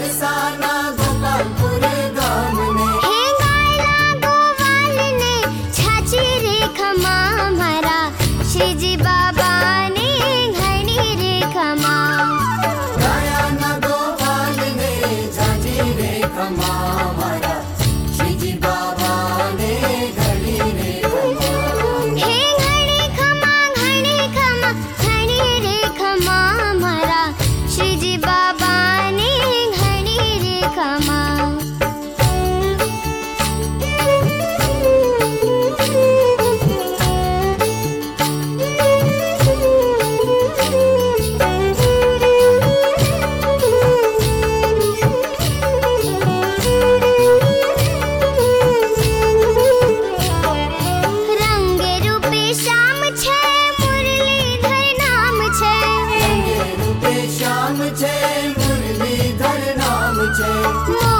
बरसाना गोपालपुर गाम ने। हे गायला गोवाल ने छाची रे खमा हमारा श्री जी बाबा ने घड़ी रे खमा। गाया न गोपाल ने छाची रे खमा हमारा श्री जी बाबा ने घड़ी रे खमा। हे घड़ी खमा घड़ी रे खमा हमारा श्री जी बाबा ने घड़ी रे खमा। रंगे रूपे श्याम छे मुरलीधर नाम छे। रंगे रूपे श्याम छे मुरलीधर नाम छे।